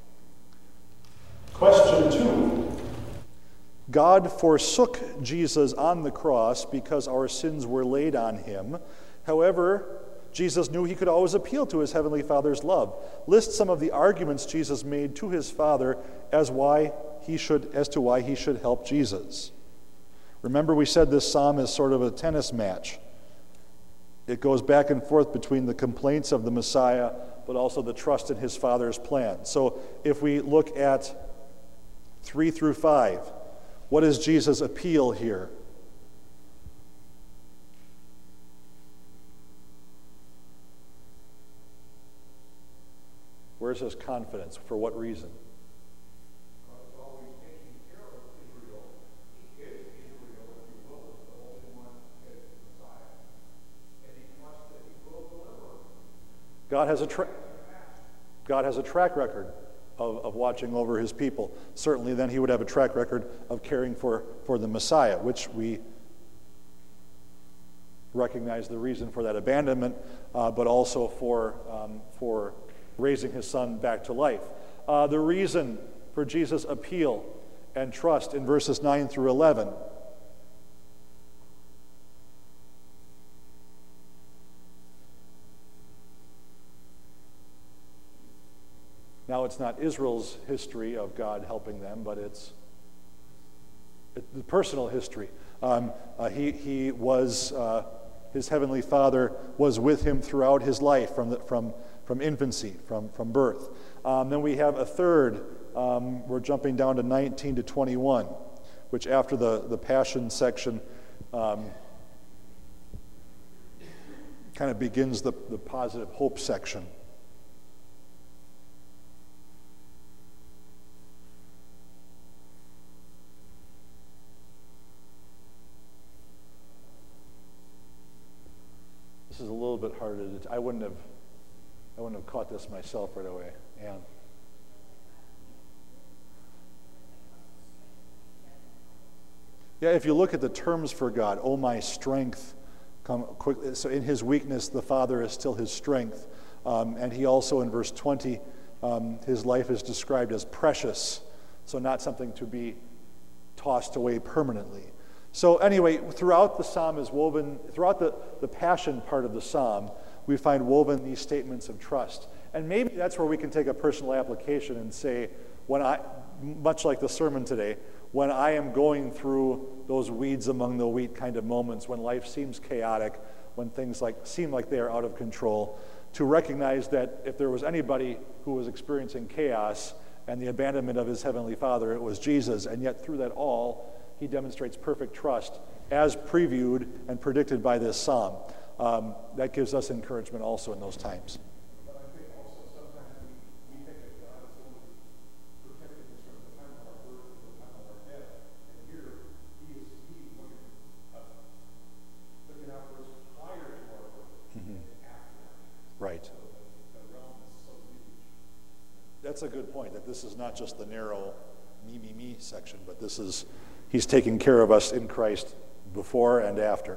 Speaker 1: Question two. God forsook Jesus on the cross because our sins were laid on him. However, Jesus knew he could always appeal to his heavenly Father's love. List some of the arguments Jesus made to his Father as why he should, as to why he should help Jesus. Remember, we said this psalm is sort of a tennis match. It goes back and forth between the complaints of the Messiah, but also the trust in his Father's plan. So if we look at three through five, what is Jesus' appeal here? Where's his confidence? For what reason?
Speaker 2: God is always taking care of Israel. He is Israel, if you will, as the Holy One, as the Messiah. And he trusts that he will deliver.
Speaker 1: God has a tra- God has a track record of, of watching over his people. Certainly then he would have a track record of caring for, for the Messiah, which we recognize the reason for that abandonment, uh, but also for um, for raising his son back to life. Uh, the reason for Jesus' appeal and trust in verses nine through eleven. Now, it's not Israel's history of God helping them, but it's, it's the personal history. Um, uh, he, he was, uh, his heavenly Father was with him throughout his life from, the, from, from infancy, from, from birth. Um, then we have a third, um, we're jumping down to nineteen to twenty-one, which after the, the Passion section um, kind of begins the, the positive hope section. This is a little bit harder to, I wouldn't have, I wouldn't have caught this myself right away. Anne. Yeah, if you look at the terms for God, oh my strength, come quickly. So in his weakness, the Father is still his strength. Um, and he also, in verse twenty, um, his life is described as precious, so not something to be tossed away permanently. So anyway, throughout the psalm is woven, throughout the, the passion part of the psalm, we find woven these statements of trust. And maybe that's where we can take a personal application and say, when I, much like the sermon today, when I am going through those weeds among the wheat kind of moments, when life seems chaotic, when things like seem like they are out of control, to recognize that if there was anybody who was experiencing chaos and the abandonment of his heavenly Father, it was Jesus. And yet through that all, he demonstrates perfect trust as previewed and predicted by this psalm. Um, that gives us encouragement also in those times.
Speaker 2: But I think also sometimes we, we think of God as only protecting us from the time of our birth to the time of our death. And here, he is he looking, uh, looking out for us prior to our birth mm-hmm. and after that.
Speaker 1: Right.
Speaker 2: So the, the realm is so huge.
Speaker 1: That's a good point, that this is not just the narrow me, me, me section, but this is, he's taking care of us in Christ before and after.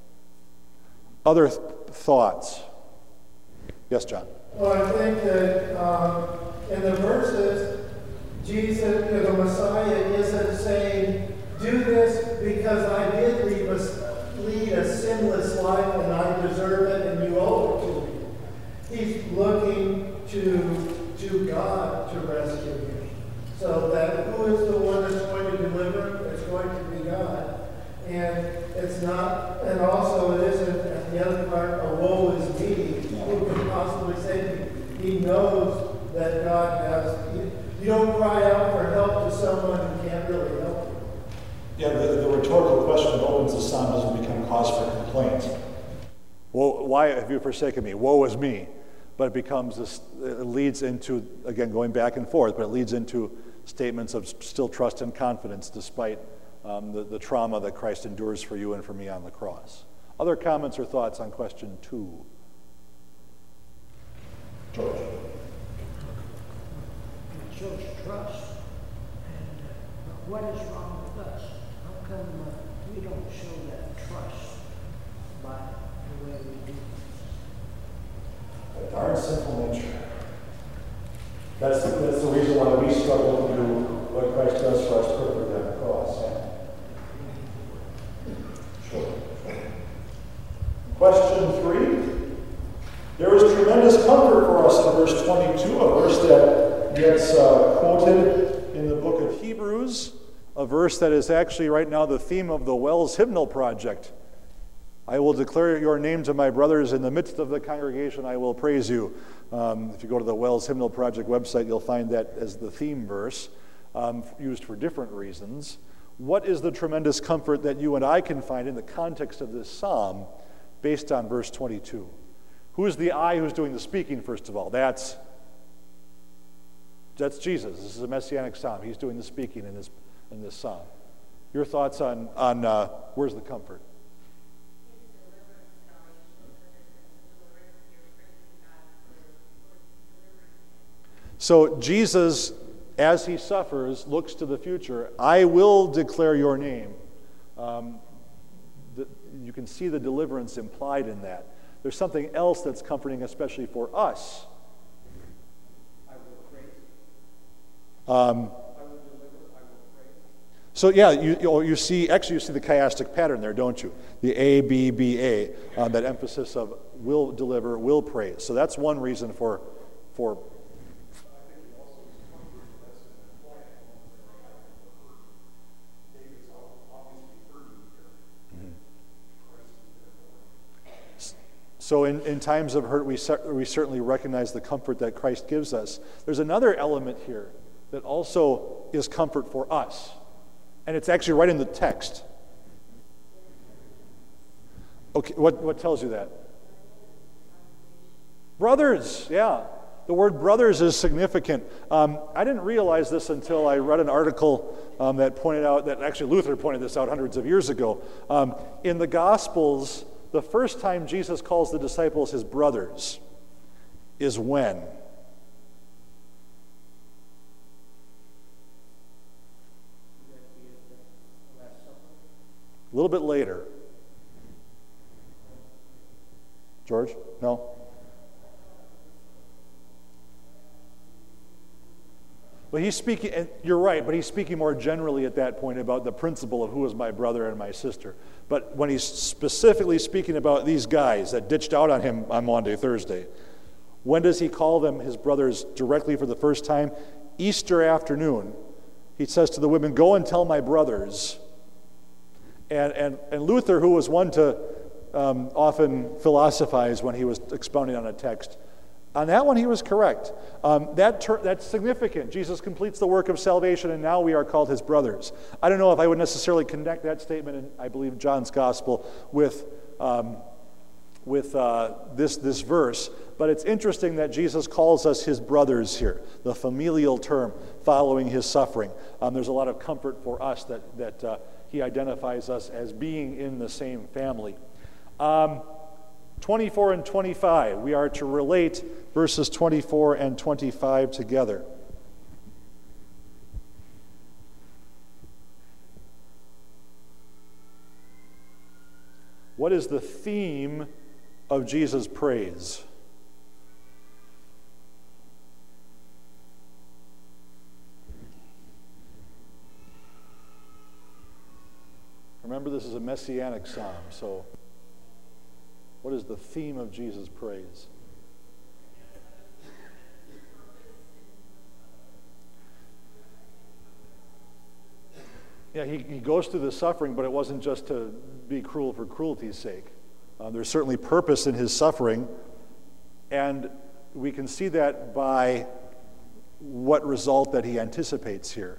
Speaker 1: Other th- thoughts? Yes, John?
Speaker 4: Well, I think that um, in the verses, Jesus, you know, the Messiah isn't saying, do this because I did lead a, lead a sinless life and I deserve it and you owe it to me. He's looking to, to God to rescue him. So that who is the one that's going to deliver? It's going to be God. And it's not, and also it isn't, at the other part, a woe is me. Who can possibly save me? He knows that God has, you, you don't cry out for help to someone who can't really help you.
Speaker 1: Yeah, the, the rhetorical question that opens the psalm doesn't become cause for complaint. Well, why have you forsaken me? Woe is me. But it becomes this, it leads into, again, going back and forth, but it leads into statements of still trust and confidence despite um, the, the trauma that Christ endures for you and for me on the cross. Other comments or thoughts on question two? George.
Speaker 3: It shows trust. And uh,
Speaker 5: what is wrong with us? How come uh, we don't show that trust by the way we do things?
Speaker 1: A darn simple nature. That's the, that's the reason why we struggle to do what Christ does for us perfectly on the cross. Sure. Question three. There is tremendous comfort for us in verse twenty-two, a verse that gets uh, quoted in the book of Hebrews, a verse that is actually right now the theme of the Wells Hymnal Project. I will declare your name to my brothers in the midst of the congregation. I will praise you. Um, if you go to the Wells Hymnal Project website, you'll find that as the theme verse, um, used for different reasons. What is the tremendous comfort that you and I can find in the context of this psalm based on verse twenty-two? Who is the I who's doing the speaking, first of all? That's, that's Jesus. This is a messianic psalm. He's doing the speaking in this, in this psalm. Your thoughts on, on uh, where's the comfort? So Jesus, as he suffers, looks to the future. I will declare your name. Um, the, you can see the deliverance implied in that. There's something else that's comforting, especially for us.
Speaker 2: I will praise.
Speaker 1: Um,
Speaker 2: I will deliver. I will praise.
Speaker 1: so yeah, you, you you see actually you see the chiastic pattern there, don't you? The A B B A, uh, that emphasis of will deliver, will praise. So that's one reason for for. So in, in times of hurt, we, cer- we certainly recognize the comfort that Christ gives us. There's another element here that also is comfort for us. And it's actually right in the text. Okay, what, what tells you that? Brothers, yeah. The word brothers is significant. Um, I didn't realize this until I read an article um, that pointed out, that actually Luther pointed this out hundreds of years ago. Um, in the Gospels, the first time Jesus calls the disciples his brothers is when? A little bit later. George? No? But he's speaking, and you're right, but he's speaking more generally at that point about the principle of who is my brother and my sister. But when he's specifically speaking about these guys that ditched out on him on Maundy, Thursday, when does he call them his brothers directly for the first time? Easter afternoon. He says to the women, go and tell my brothers. And, and, and Luther, who was one to um, often philosophize when he was expounding on a text, on that one, he was correct. Um, that ter- that's significant. Jesus completes the work of salvation, and now we are called his brothers. I don't know if I would necessarily connect that statement in, I believe, John's Gospel with um, with uh, this this verse, but it's interesting that Jesus calls us his brothers here, the familial term following his suffering. Um, there's a lot of comfort for us that that uh, he identifies us as being in the same family. Um, twenty-four and twenty-five, we are to relate verses twenty-four and twenty-five together. What is the theme of Jesus' praise? Remember, this is a messianic psalm, so what is the theme of Jesus' praise? Yeah, he, he goes through the suffering, but it wasn't just to be cruel for cruelty's sake. Uh, there's certainly purpose in his suffering, and we can see that by what result that he anticipates here.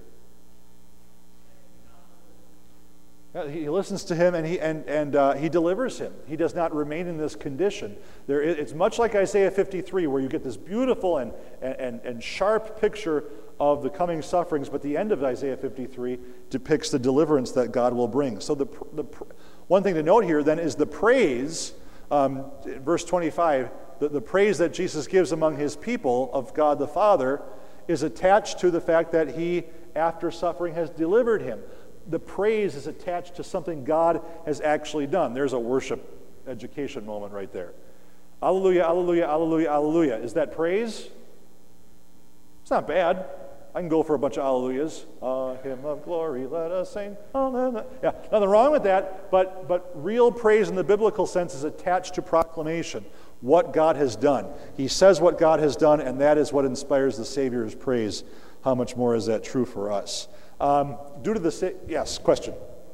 Speaker 1: He listens to him, and he and and uh, he delivers him. He does not remain in this condition. There, is, it's much like Isaiah fifty-three, where you get this beautiful and and and sharp picture of the coming sufferings, but the end of Isaiah fifty-three depicts the deliverance that God will bring. So the the one thing to note here then is the praise, um, verse twenty-five, the, the praise that Jesus gives among his people of God the Father is attached to the fact that he, after suffering, has delivered him. The praise is attached to something God has actually done. There's a worship education moment right there. Alleluia, alleluia, alleluia, alleluia. Is that praise? It's not bad. I can go for a bunch of alleluias. A hymn of glory, let us sing. Alleluia. Yeah, nothing wrong with that, but, but real praise in the biblical sense is attached to proclamation, what God has done. He says what God has done, and that is what inspires the Savior's praise. How much more is that true for us? Um, due to the... Sa- yes, question.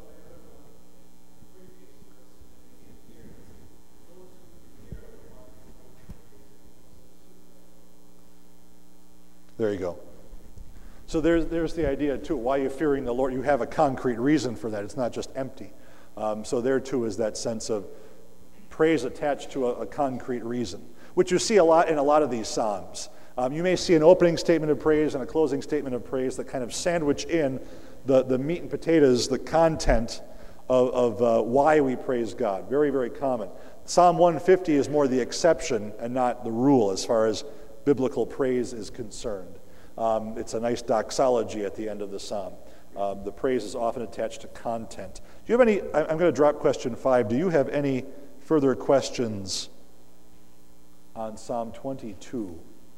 Speaker 1: There you go. So there's, there's the idea, too. Why are you fearing the Lord? You have a concrete reason for that. It's not just empty. Um, so there, too, is that sense of praise attached to a, a concrete reason, which you see a lot in a lot of these Psalms. Um, you may see an opening statement of praise and a closing statement of praise that kind of sandwich in the, the meat and potatoes, the content of, of uh, why we praise God. Very, very common. Psalm one fifty is more the exception and not the rule as far as biblical praise is concerned. Um, it's a nice doxology at the end of the psalm. Um, the praise is often attached to content. Do you have any, I'm going to drop question five. Do you have any further questions on Psalm twenty-two?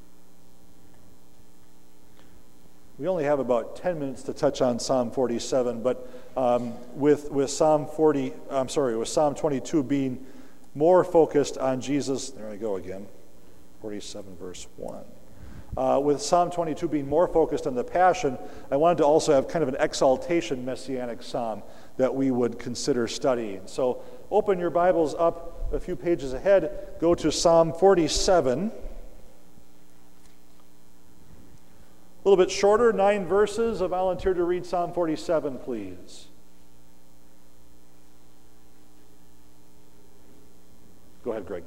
Speaker 1: We only have about ten minutes to touch on Psalm forty-seven, but um, with, with Psalm forty, I'm sorry, with Psalm twenty-two being more focused on Jesus, there I go again, forty-seven verse one. Uh, with Psalm twenty-two being more focused on the Passion, I wanted to also have kind of an exaltation messianic psalm that we would consider studying. So open your Bibles up a few pages ahead, go to Psalm forty-seven. A little bit shorter, nine verses. A volunteer to read Psalm forty-seven, please. Go ahead, Greg.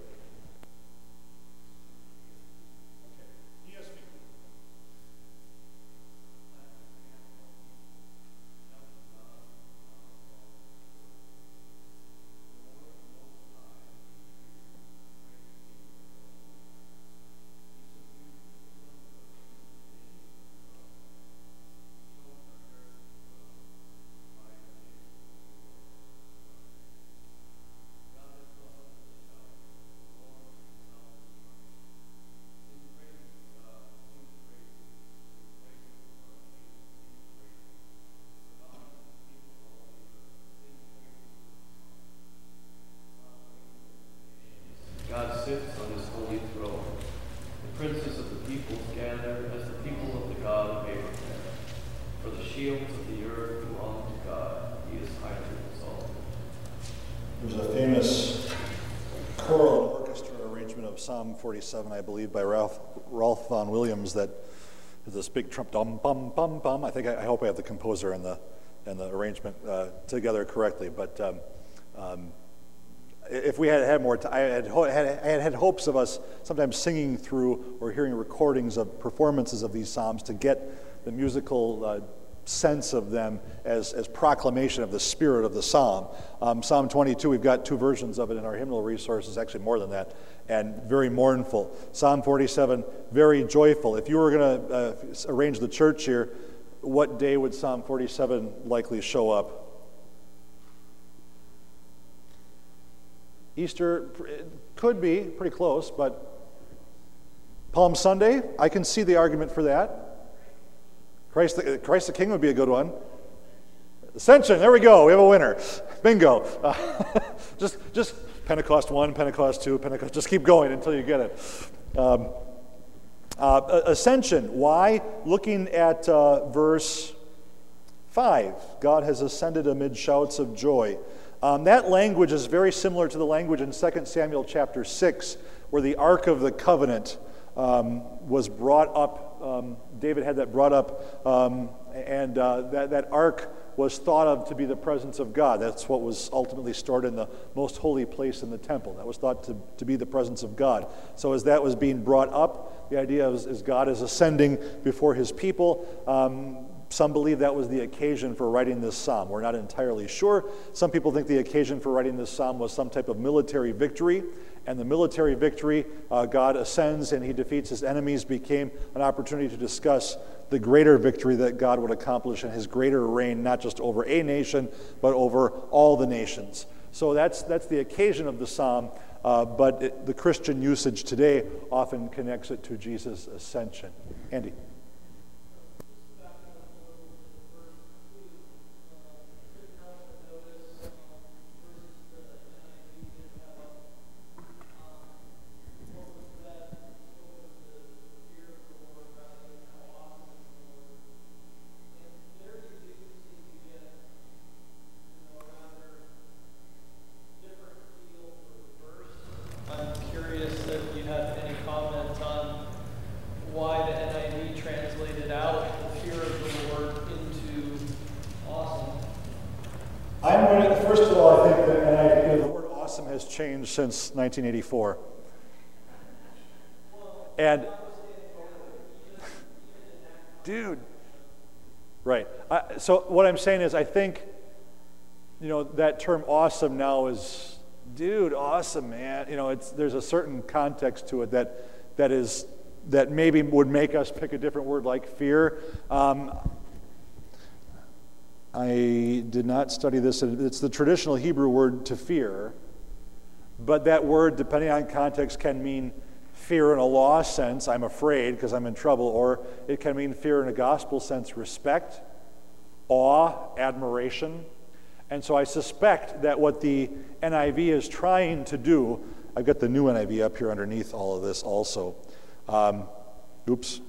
Speaker 1: forty-seven, I believe, by Ralph, Ralph Vaughan Williams, that is this big trump, dum, bum, bum, bum. I think I, I hope I have the composer and the and the arrangement uh, together correctly. But um, um, if we had had more time, I had, had, I had had hopes of us sometimes singing through or hearing recordings of performances of these psalms to get the musical uh, sense of them as, as proclamation of the spirit of the psalm. Um, Psalm twenty-two, we've got two versions of it in our hymnal resources, actually more than that, and very mournful. Psalm forty-seven, very joyful. If you were going to uh, arrange the church here, what day would Psalm forty-seven likely show up? Easter, it could be pretty close, but Palm Sunday, I can see the argument for that. Christ the, Christ the King would be a good one. Ascension, there we go. We have a winner. Bingo. Uh, just, just Pentecost one, Pentecost two, Pentecost. Just keep going until you get it. Um, uh, Ascension. Why? Looking at uh, verse five. God has ascended amid shouts of joy. Um, that language is very similar to the language in Second Samuel chapter six, where the Ark of the Covenant um, was brought up. Um, David had that brought up, um, and uh, that, that ark was thought of to be the presence of God. That's what was ultimately stored in the most holy place in the temple. That was thought to, to be the presence of God. So as that was being brought up, the idea is, is God is ascending before his people. Um, some believe that was the occasion for writing this psalm. We're not entirely sure. Some people think the occasion for writing this psalm was some type of military victory. And the military victory, uh, God ascends and he defeats his enemies, became an opportunity to discuss the greater victory that God would accomplish in his greater reign, not just over a nation, but over all the nations. So that's, that's the occasion of the psalm, uh, but it, the Christian usage today often connects it to Jesus' ascension. Andy. Changed since nineteen eighty-four. And, dude, right. I, so what I'm saying is I think, you know, that term awesome now is, dude, awesome, man. You know, it's there's a certain context to it that that is, that maybe would make us pick a different word like fear. Um, I did not study this. It's the traditional Hebrew word to fear. But that word, depending on context, can mean fear in a law sense, I'm afraid because I'm in trouble, or it can mean fear in a gospel sense, respect, awe, admiration. And so I suspect that what the N I V is trying to do, I've got the new N I V up here underneath all of this also. Um, oops.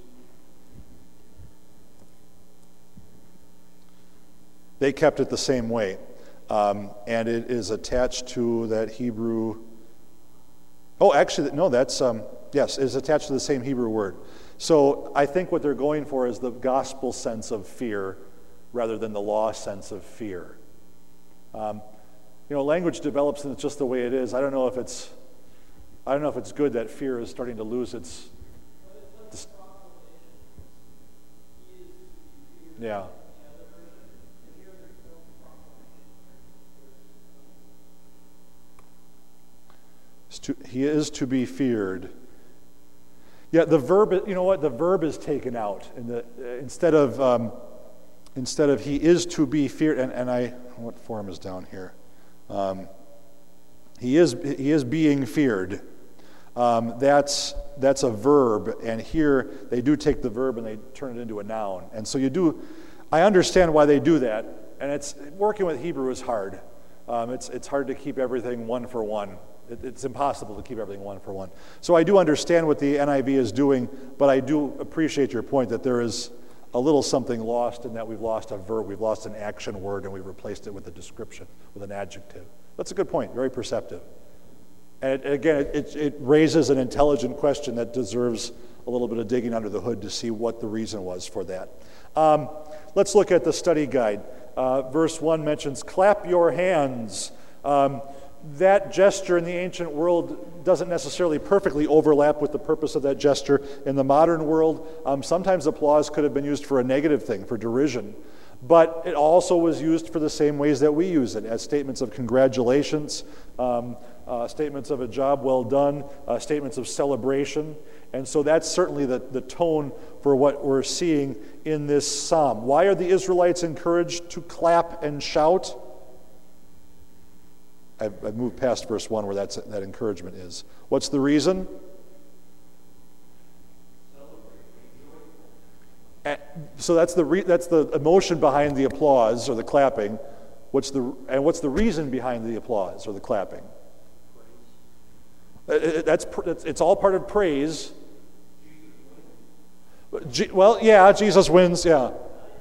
Speaker 1: They kept it the same way. Um, and it is attached to that Hebrew. Oh, actually, no, that's, um, yes, it's attached to the same Hebrew word. So I think what they're going for is the gospel sense of fear rather than the law sense of fear. Um, you know, language develops and it's just the way it is. I don't know if it's, I don't know if it's good that fear is starting to lose its. its yeah. To, he is to be feared. Yeah, the verb, you know what? The verb is taken out. In the, uh, instead of um, instead of he is to be feared, and, and I, what form is down here? Um, he is he is being feared. Um, that's that's a verb, and here they do take the verb and they turn it into a noun. And so you do, I understand why they do that, and it's working with Hebrew is hard. Um, it's it's hard to keep everything one for one. It's impossible to keep everything one for one. So I do understand what the N I V is doing, but I do appreciate your point that there is a little something lost in that we've lost a verb, we've lost an action word, and we've replaced it with a description, with an adjective. That's a good point, very perceptive. And it, again, it, it, it raises an intelligent question that deserves a little bit of digging under the hood to see what the reason was for that. Um, let's look at the study guide. Uh, verse one mentions, clap your hands. Um, That gesture in the ancient world doesn't necessarily perfectly overlap with the purpose of that gesture in the modern world. Um, sometimes applause could have been used for a negative thing, for derision. But it also was used for the same ways that we use it, as statements of congratulations, um, uh, statements of a job well done, uh, statements of celebration. And so that's certainly the, the tone for what we're seeing in this psalm. Why are the Israelites encouraged to clap and shout? I've, I've moved past verse one where that's, that encouragement is. What's the reason? So that's the re, that's the emotion behind the applause or the clapping. What's the and what's the reason behind the applause or the clapping? It, that's it's all part of praise. Well, yeah, Jesus wins. Yeah.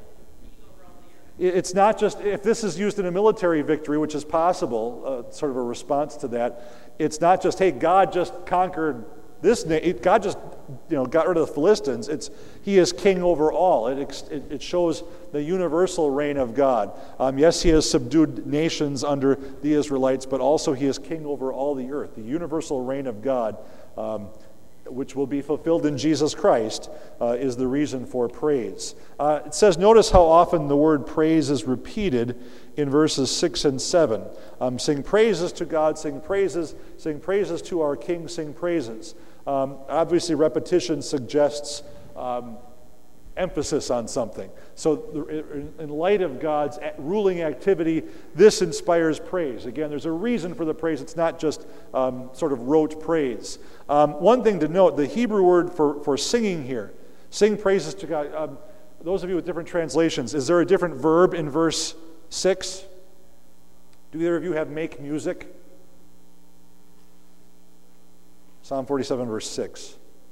Speaker 1: It's not just, if this is used in a military victory, which is possible, uh, sort of a response to that, it's not just, hey, God just conquered this, God just, you know, got rid of the Philistines. It's, he is king over all. It, it, it shows the universal reign of God. Um, yes, he has subdued nations under the Israelites, but also he is king over all the earth. The universal reign of God um, which will be fulfilled in Jesus Christ, uh, is the reason for praise. Uh, it says, notice how often the word praise is repeated in verses six and seven. Um, sing praises to God, sing praises, sing praises to our King, sing praises. Um, obviously, repetition suggests um, emphasis on something. So in light of God's ruling activity, this inspires praise. Again, there's a reason for the praise. It's not just um, sort of rote praise. Um, one thing to note, the Hebrew word for, for singing here, sing praises to God. Um, those of you with different translations, is there a different verb in verse six? Do either of you have make music? Psalm forty-seven, verse six.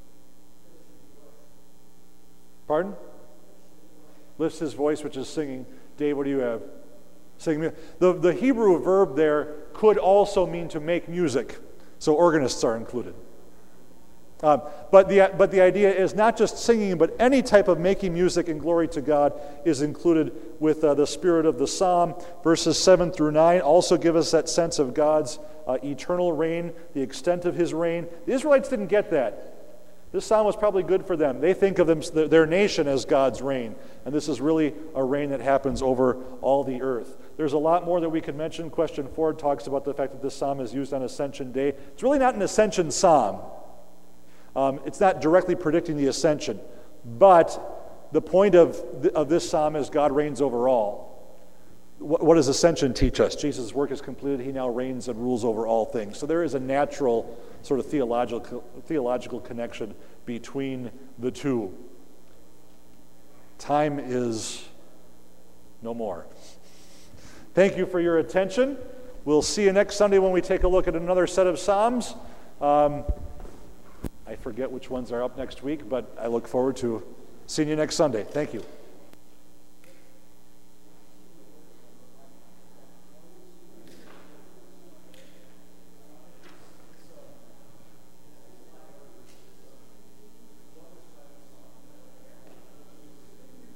Speaker 1: Pardon? Lifts his voice, which is singing. Dave, what do you have? Singing. The, the Hebrew verb there could also mean to make music. So organists are included. Um, but, the, but the idea is not just singing, but any type of making music in glory to God is included with uh, the spirit of the psalm. Verses seven through nine also give us that sense of God's uh, eternal reign, the extent of his reign. The Israelites didn't get that. This psalm was probably good for them. They think of them, their nation as God's reign, and this is really a reign that happens over all the earth. There's a lot more that we could mention. Question four talks about the fact that this psalm is used on Ascension Day. It's really not an Ascension psalm. Um, it's not directly predicting the Ascension, but the point of, th- of this psalm is God reigns over all. What, what does Ascension teach us? Jesus' work is completed. He now reigns and rules over all things. So there is a natural sort of theological, theological connection between the two. Time is no more. Thank you for your attention. We'll see you next Sunday when we take a look at another set of Psalms. Um, I forget which ones are up next week, but I look forward to seeing you next Sunday. Thank you.